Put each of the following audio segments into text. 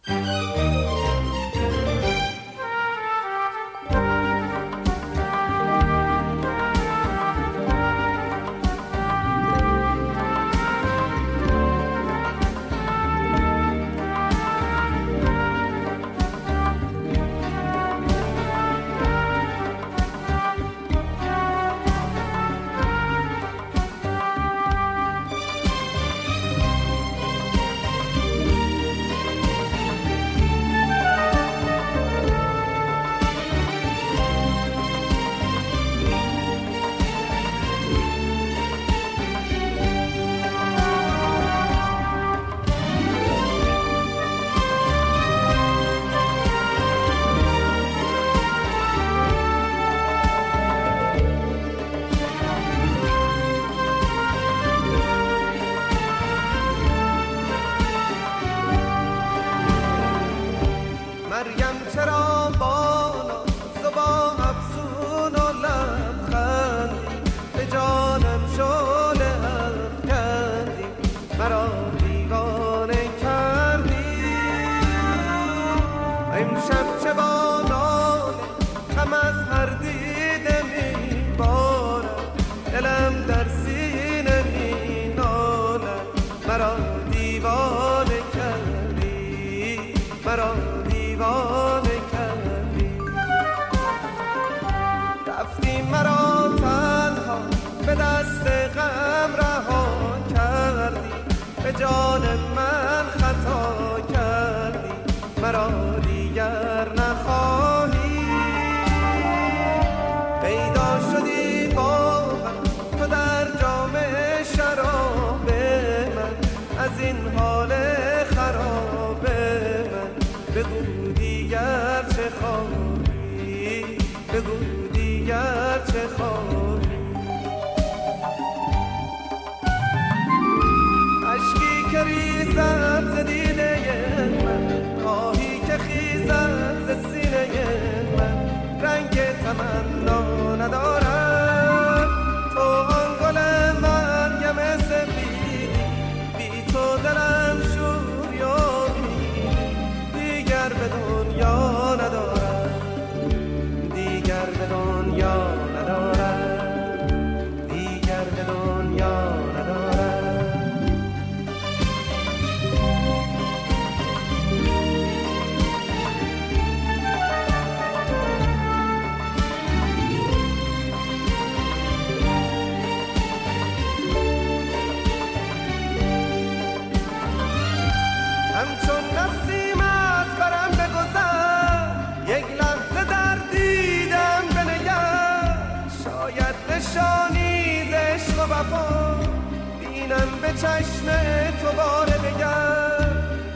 چشم تو بار دگر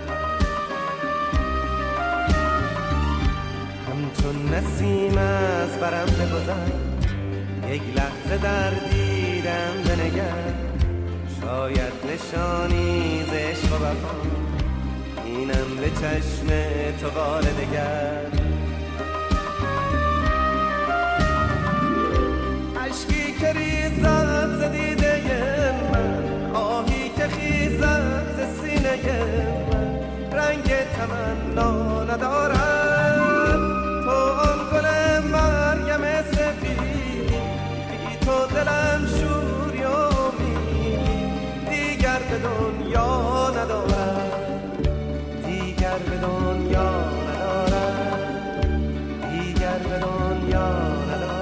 همچون نسیم از برم بگذر یک لحظه در دیدم بنگر شاید نشانی ز عشق و وفا اینم به چشم تو بار دگر عشقی که ریزد ز دیده من آهی که خیزد ز سینه من رنگ تمنا ندارد تو آن گل مریم سفیدی بی تو دلم شوری و امیدی دیگر به دنیا ندارد دیگر به دنیا ندارد دیگر به دنیا ندارد.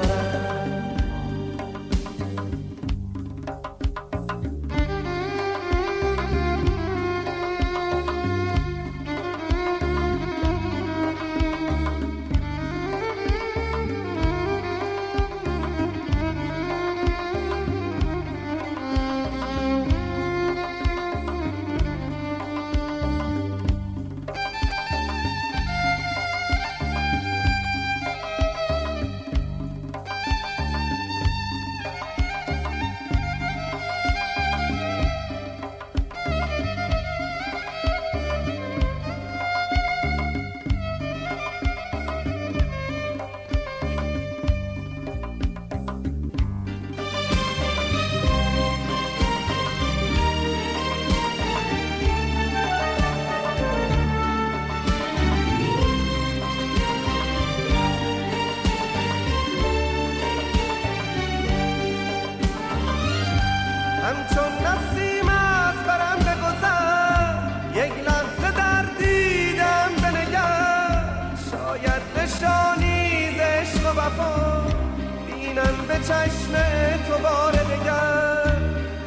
چشم تو بار دگر،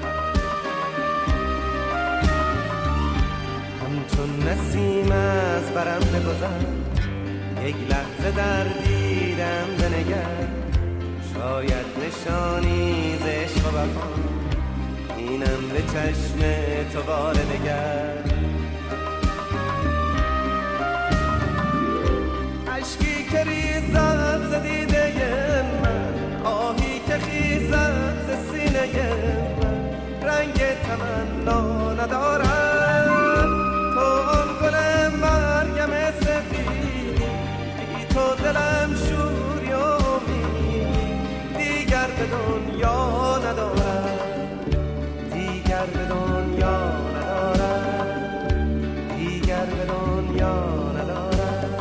همچون نسیم از برم بگذر، یک لحظه در دیدم بنگر، شاید نشانی ز عشق و وفا، اینم به چشم تو بار دگر. عشقی که ریزد ز دیده من، آهی که خیزد ز سینه من، رنگ تمنا ندارد تو آن گل مریم سفیدی، بی تو دلم شوری و امیدی، دیگر به دنیا ندارد، دیگر به دنیا ندارد، دیگر به دنیا ندارد.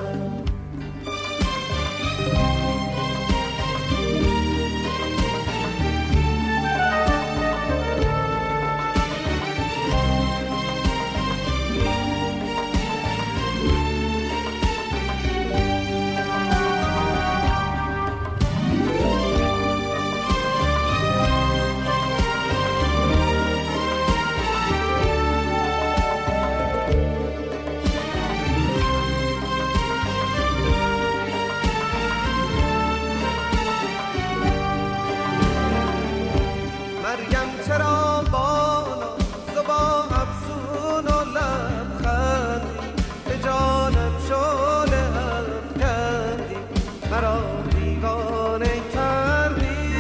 مریم چرا با ناز و با افسون و لبخندی، به جانم شعله افکندی، مرا دیوانه کردی.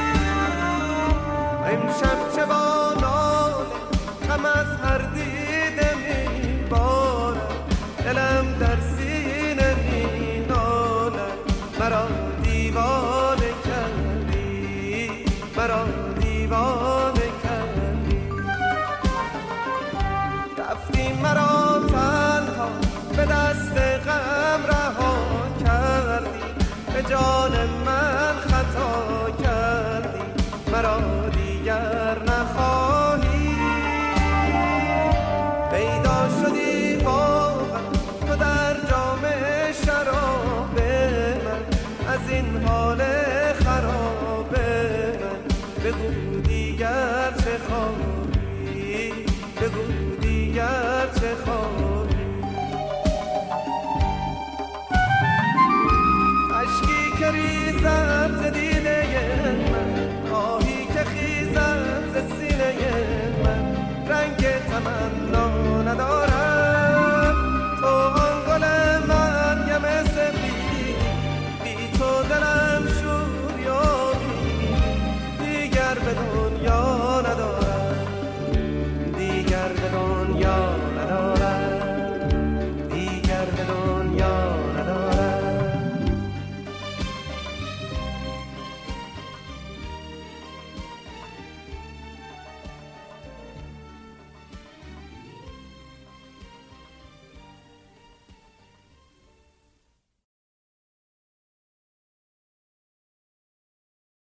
امشب چه با ناله غم از هر دیده میبارد، دلم در سینه مینالد، مرا دیوانه کردی، مرا دیوانه کردی. رفتی مرا تنها به دست غم رها کردی، به جان من خطا کردی، مرا دیگر نخواهی. پیدا شدی واقعا تو در جام شراب من، از این حال خراب من بگو دیگر چه خواهی، بگو دیگر چه خواهی. عشقی که ریزد ز دیده من، آهی که خیزد ز سینه من، رنگ تمنا ندارد